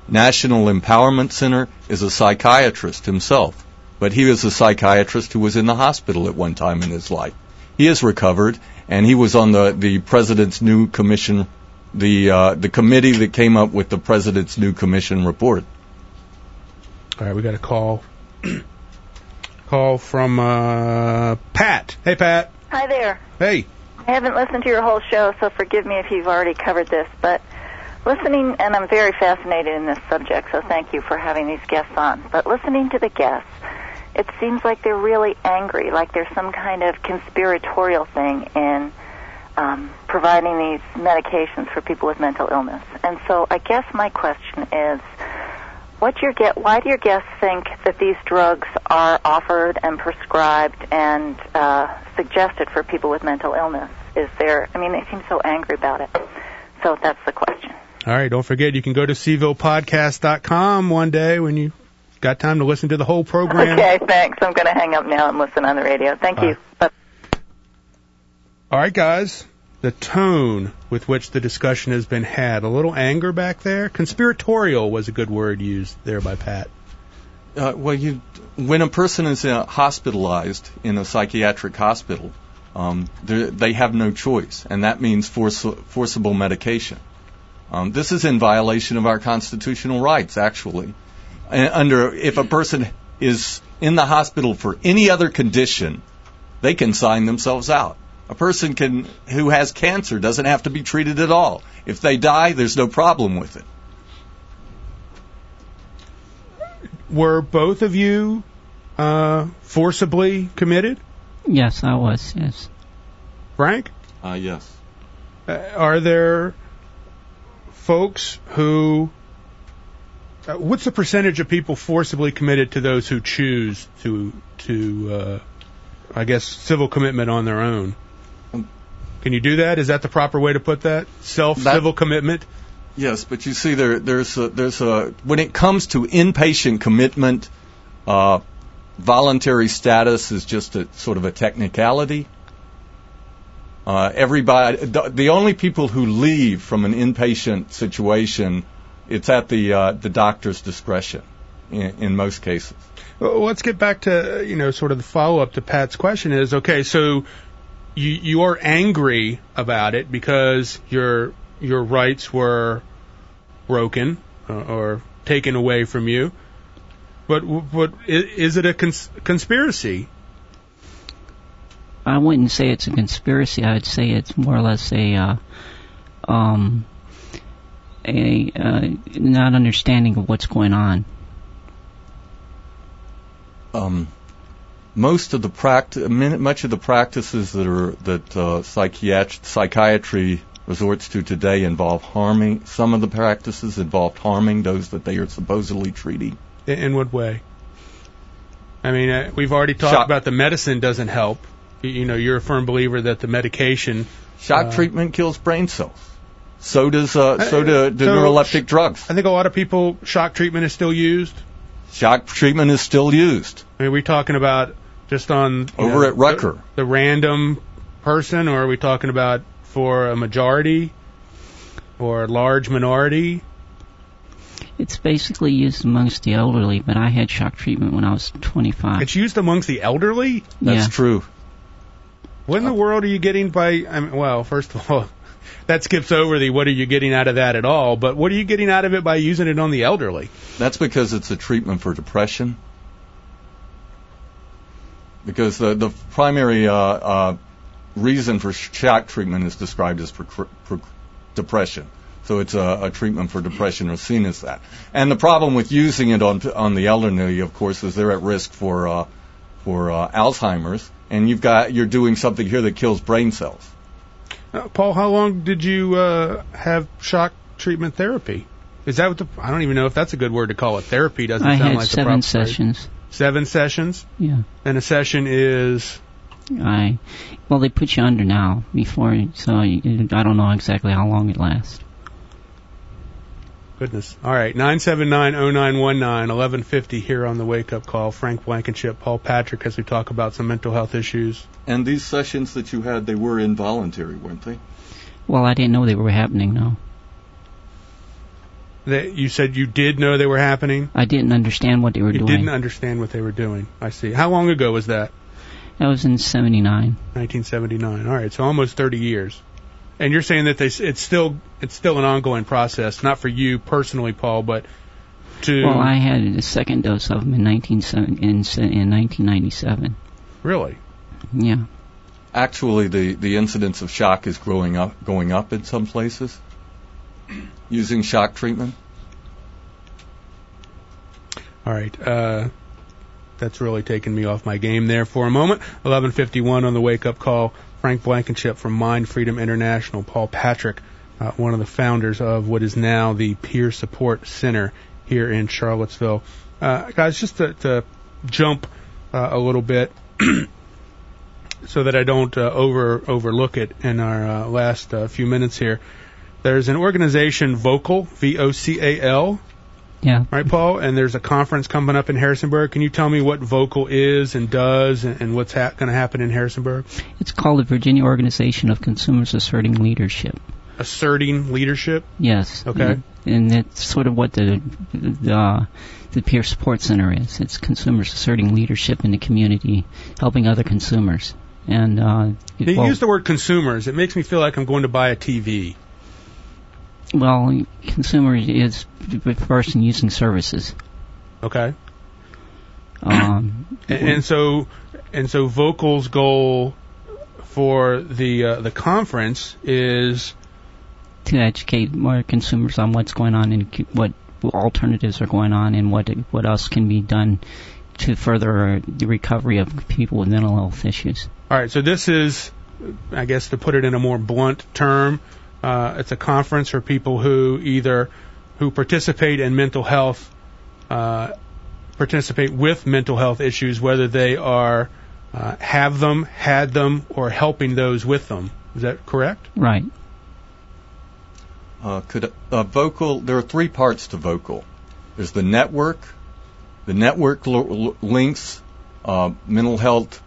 National Empowerment Center is a psychiatrist himself, but he was a psychiatrist who was in the hospital at one time in his life. He has recovered, and he was on the president's new commission, the committee that came up with the president's new commission report. All right, we got a call. Call from Pat. Hey, Pat. Hi there. Hey. I haven't listened to your whole show, so forgive me if you've already covered this, but listening, and I'm very fascinated in this subject, so thank you for having these guests on. But listening to the guests, it seems like they're really angry, like there's some kind of conspiratorial thing in providing these medications for people with mental illness. And so I guess my question is, why do your guests think that these drugs are offered and prescribed and suggested for people with mental illness? They seem so angry about it. So that's the question. All right, don't forget, you can go to CVillePodcast.com one day when you got time to listen to the whole program. Okay, thanks. I'm going to hang up now and listen on the radio. Thank you. Bye. All right, guys. The tone with which the discussion has been had. A little anger back there. Conspiratorial was a good word used there by Pat. When a person is hospitalized in a psychiatric hospital, they have no choice, and that means forcible medication. This is in violation of our constitutional rights, actually. If a person is in the hospital for any other condition, they can sign themselves out. A person who has cancer doesn't have to be treated at all. If they die, there's no problem with it. Were both of you forcibly committed? Yes, I was, yes. Frank? Yes. Are there folks who... what's the percentage of people forcibly committed to those who choose to I guess, civil commitment on their own? Can you do that? Is that the proper way to put that? Civil commitment? Yes, but you see, there's a when it comes to inpatient commitment, voluntary status is just a sort of a technicality. The only people who leave from an inpatient situation, it's at the doctor's discretion in most cases. Well, let's get back to sort of the follow up to Pat's question is, okay, so you are angry about it because your rights were broken or taken away from you, but is it a conspiracy? I wouldn't say it's a conspiracy. I would say it's more or less a not understanding of what's going on. Much of the practices that psychiatry resorts to today involve harming. Some of the practices involve harming those that they are supposedly treating. In what way? I mean, we've already talked about the medicine doesn't help. You're a firm believer that the medication... Shock treatment kills brain cells. So do neuroleptic drugs. I think a lot of people, shock treatment is still used. Shock treatment is still used. I mean, are we talking about just on... Over at Rutger. The random person, or are we talking about for a majority or a large minority? It's basically used amongst the elderly, but I had shock treatment when I was 25. It's used amongst the elderly? That's true. What in the world are you getting by... first of all, that skips over the what are you getting out of that at all, but what are you getting out of it by using it on the elderly? That's because it's a treatment for depression. Because the primary reason for shock treatment is described as for depression. So it's a treatment for depression, or seen as that. And the problem with using it on the elderly, of course, is they're at risk for Alzheimer's, and you're doing something here that kills brain cells. Paul, how long did you have shock treatment therapy? Is that I don't even know if that's a good word to call it. Therapy doesn't sound like the proper word. 7 sessions. 7 sessions? Yeah. And a session is? They put you under now before, so I don't know exactly how long it lasts. Goodness. All right, 979-0919, 1150 here on the Wake Up Call. Frank Blankenship, Paul Patrick, as we talk about some mental health issues. And these sessions that you had, they were involuntary, weren't they? Well, I didn't know they were happening, no. that you said you did know they were happening? I didn't understand what they were doing. You didn't understand what they were doing. I see. How long ago was that? That was in 79. 1979. All right, so almost 30 years. And you're saying that it's still an ongoing process, not for you personally, Paul, but to... Well, I had a second dose of them in 1997. Really? Yeah. Actually, the incidence of shock is going up in some places using shock treatment. All right. That's really taken me off my game there for a moment. 11:51 on the wake-up call. Frank Blankenship from Mind Freedom International. Paul Patrick, one of the founders of what is now the Peer Support Center here in Charlottesville. Guys, just to jump a little bit so that I don't overlook it in our last few minutes here. There's an organization, Vocal, VOCAL. Yeah. Right, Paul? And there's a conference coming up in Harrisonburg. Can you tell me what Vocal is and does and what's going to happen in Harrisonburg? It's called the Virginia Organization of Consumers Asserting Leadership. Asserting leadership? Yes. Okay. And that's sort of what the Peer Support Center is. It's consumers asserting leadership in the community, helping other consumers. And you use the word consumers. It makes me feel like I'm going to buy a TV. Well, consumer is the person using services. Okay. And so Vocal's goal for the conference is to educate more consumers on what's going on and what alternatives are going on and what else can be done to further the recovery of people with mental health issues. All right. So this is, I guess, to put it in a more blunt term. It's a conference for people who participate in mental health, participate with mental health issues, whether they are have them, had them, or helping those with them. Is that correct? Right. Vocal? There are three parts to Vocal. There's the network. The network links mental health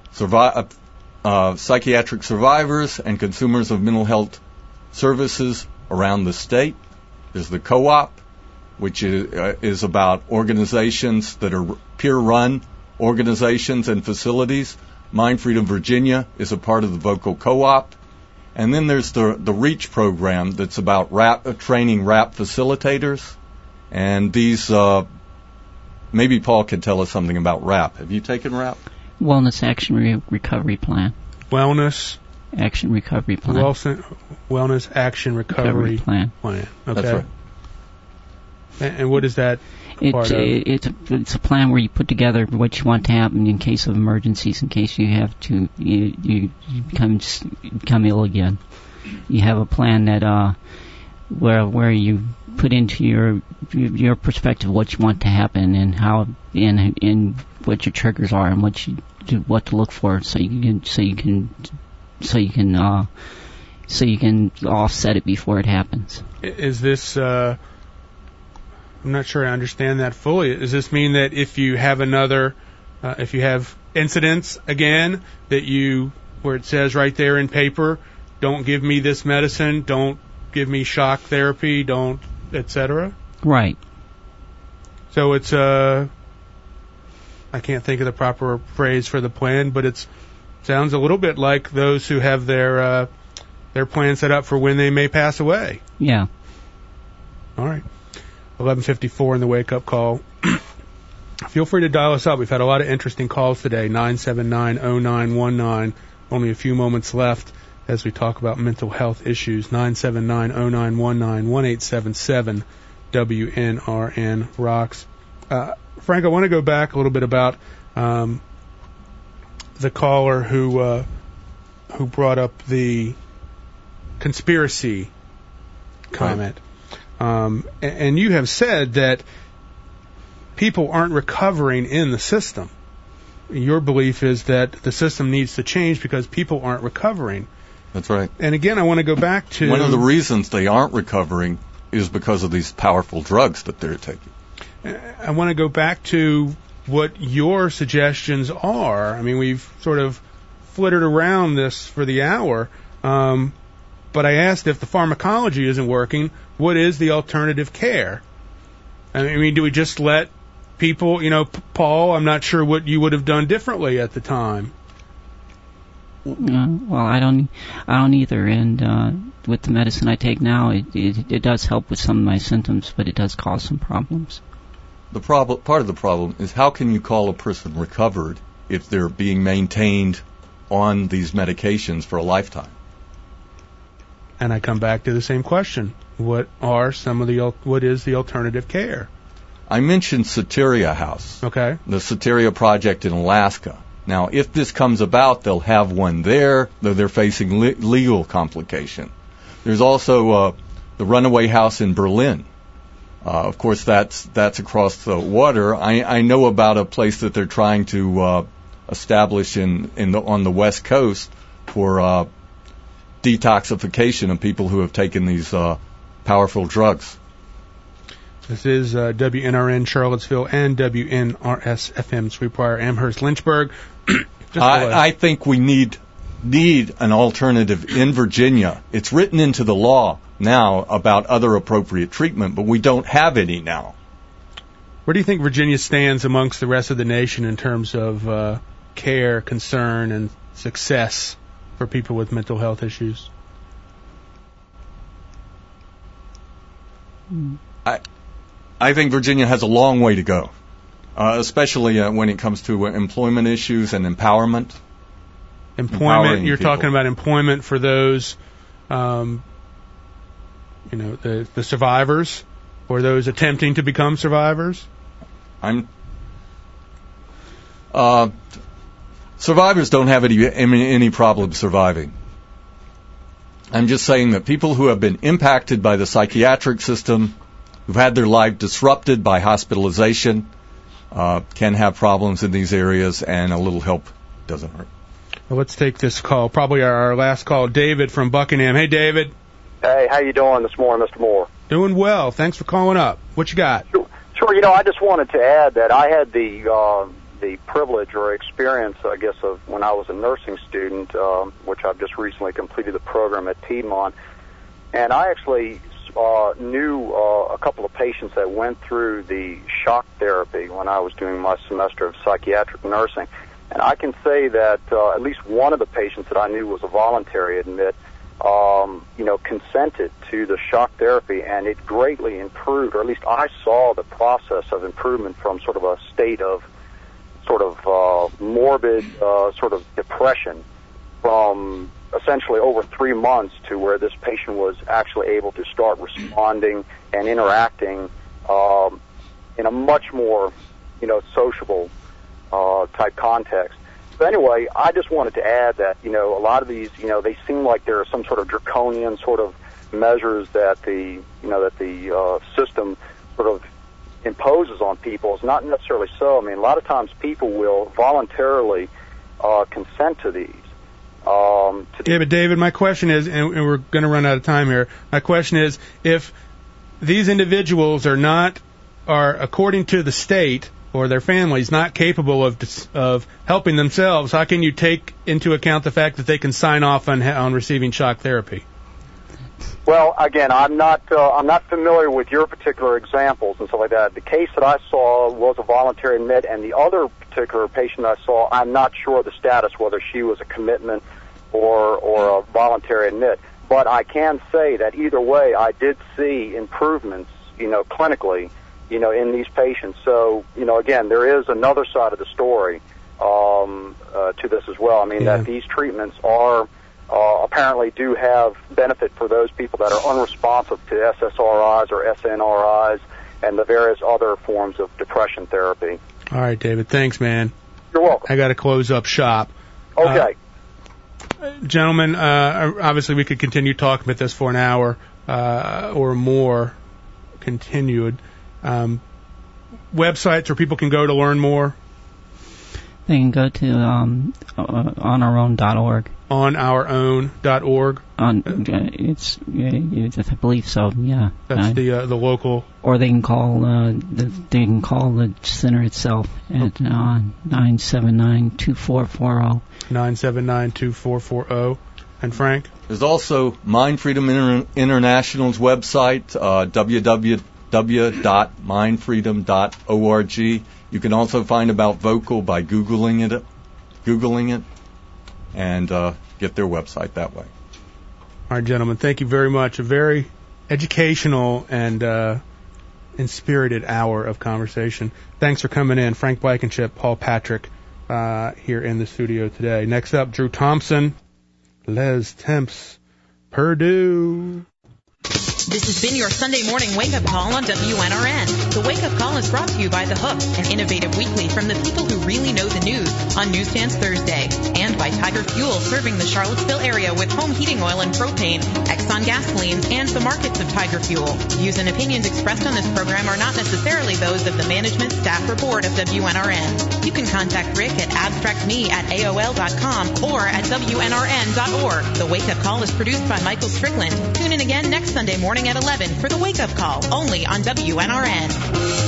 psychiatric survivors and consumers of mental health services around the state. There's the co-op, which is about organizations that are peer-run organizations and facilities. Mind Freedom Virginia is a part of the Vocal co-op. And then there's the REACH program that's about training RAP facilitators. And these, maybe Paul could tell us something about RAP. Have you taken RAP? Wellness Action Recovery Plan. Wellness Action Recovery Plan. Wellness Action Recovery Plan. Okay. That's right. And what is that part of? It's a plan where you put together what you want to happen in case of emergencies, in case you have to you become ill again. You have a plan that where you put into your perspective what you want to happen and how and what your triggers are and what to look for so you can offset it before it happens. Is this I'm not sure I understand that fully. Does this mean that if you have if you have incidents again, where it says right there in paper, don't give me this medicine, don't give me shock therapy, don't, etc.? Right. So it's I can't think of the proper phrase for the plan, but it sounds a little bit like those who have their plan set up for when they may pass away. Yeah. All right. 11:54 in the wake-up call. Feel free to dial us up. We've had a lot of interesting calls today. 979-0919. Only a few moments left as we talk about mental health issues. 979-0919, 1-877-WNRN rocks. Frank, I want to go back a little bit about the caller who brought up the conspiracy comment. And you have said that people aren't recovering in the system. Your belief is that the system needs to change because people aren't recovering. That's right. And again, I want to go back to... One of the reasons they aren't recovering is because of these powerful drugs that they're taking. I want to go back to what your suggestions are. I mean, we've sort of flittered around this for the hour. But I asked if the pharmacology isn't working, what is the alternative care? I mean, do we just let people, Paul, I'm not sure what you would have done differently at the time. Well, I don't either. And with the medicine I take now, it does help with some of my symptoms, but it does cause some problems. Part of the problem is, how can you call a person recovered if they're being maintained on these medications for a lifetime? And I come back to the same question. What is the alternative care? I mentioned Soteria House. Okay. The Soteria Project in Alaska. Now, if this comes about, they'll have one there, though they're facing legal complication. There's also the Runaway House in Berlin. Of course, that's across the water. I know about a place that they're trying to establish on the West Coast for detoxification of people who have taken these powerful drugs. This is WNRN Charlottesville and WNRS FM Sweetbriar Amherst Lynchburg. I think we need an alternative in Virginia. It's written into the law now about other appropriate treatment, but we don't have any now. Where do you think Virginia stands amongst the rest of the nation in terms of care, concern, and success for people with mental health issues? I think Virginia has a long way to go, especially when it comes to employment issues and empowerment. Employment, you're talking about employment for those, the survivors, or those attempting to become survivors? Survivors don't have any problem surviving. I'm just saying that people who have been impacted by the psychiatric system, who've had their life disrupted by hospitalization, can have problems in these areas, and a little help doesn't hurt. Well, let's take this call, probably our last call. David from Buckingham. Hey, David. Hey, how you doing this morning, Mr. Moore? Doing well. Thanks for calling up. What you got? Sure. I just wanted to add that I had the privilege or experience, I guess, of when I was a nursing student, which I've just recently completed the program at Piedmont, and I actually knew a couple of patients that went through the shock therapy when I was doing my semester of psychiatric nursing. And I can say that at least one of the patients that I knew was a voluntary admit, consented to the shock therapy, and it greatly improved, or at least I saw the process of improvement from sort of a state of morbid sort of depression from essentially over 3 months to where this patient was actually able to start responding and interacting in a much more, sociable type context. But anyway, I just wanted to add that, a lot of these, they seem like there are some sort of draconian sort of measures that the system sort of imposes on people. It's not necessarily so. I mean, a lot of times people will voluntarily consent to these. Yeah, but David, my question is, and we're going to run out of time here, my question is, if these individuals are according to the state or their families, not capable of helping themselves, how can you take into account the fact that they can sign off on receiving shock therapy? Well, again, I'm not familiar with your particular examples and stuff like that. The case that I saw was a voluntary admit, and the other particular patient I saw, I'm not sure of the status, whether she was a commitment or a voluntary admit. But I can say that either way, I did see improvements, clinically, in these patients. So, again, there is another side of the story to this as well. I mean, that these treatments are apparently do have benefit for those people that are unresponsive to SSRIs or SNRIs and the various other forms of depression therapy. All right, David. Thanks, man. You're welcome. I got to close up shop. Okay. Gentlemen, obviously we could continue talking about this for an hour or more continued. Websites where people can go to learn more? They can go to onourown.org. Onourown.org? I believe so, yeah. That's the local. Or they can call the center itself at 979-2440. 979-2440. And Frank? There's also Mind Freedom International's website, www.mindfreedom.org. You can also find about Vocal by Googling it, and get their website that way. All right, gentlemen, thank you very much. A very educational and inspirited hour of conversation. Thanks for coming in. Frank Blankenship, Paul Patrick, here in the studio today. Next up, Drew Thompson, Les Temps, Purdue. This has been your Sunday morning wake-up call on WNRN. The wake-up call is brought to you by The Hook, an innovative weekly from the people who really know the news, on Newsstands Thursday, and by Tiger Fuel, serving the Charlottesville area with home heating oil and propane, Exxon gasoline, and the markets of Tiger Fuel. Views and opinions expressed on this program are not necessarily those of the management, staff, or board of WNRN. You can contact Rick at abstractme@aol.com or at WNRN.org. The wake-up call is produced by Michael Strickland. Tune in again next Sunday morning at 11 for the wake-up call, only on WNRN.